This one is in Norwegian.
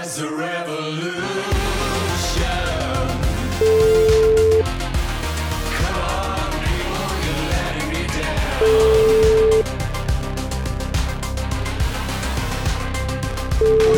There's a revolution. Come on, people, you're letting me down.